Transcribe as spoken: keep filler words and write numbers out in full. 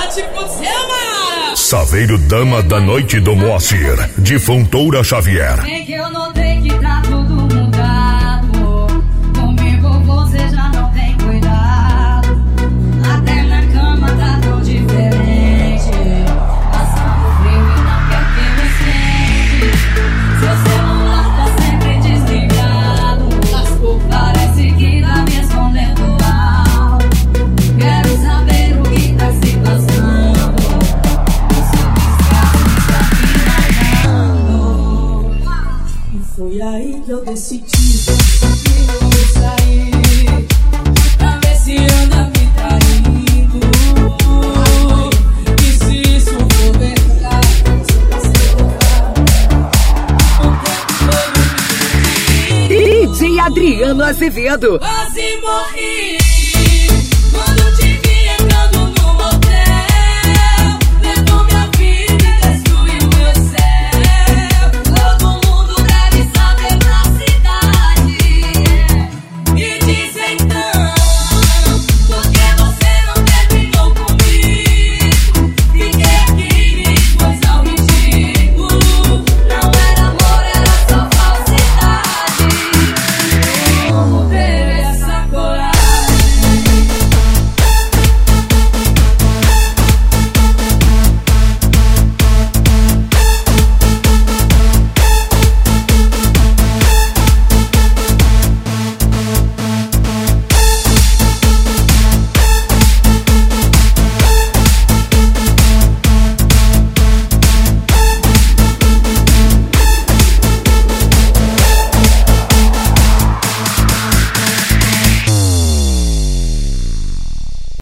Saveiro Dama da Noite do Moacir, de Fontoura Xavier. É que eu notei que tá tudo mudado. Comigo você já não tem cuidado. Até na cama tá tão diferente. Passando frio e não quer que eu sente. Seu celular tá sempre desligado. Lascou, parece que tá me escondendo algo. Quero saber o que tá se passando. Foi aí que eu decidi que eu vou sair, pra ver se anda me traindo. E se isso for verdade, se você voltar, o tempo todo me D J Adriano Azevedo. quase morri.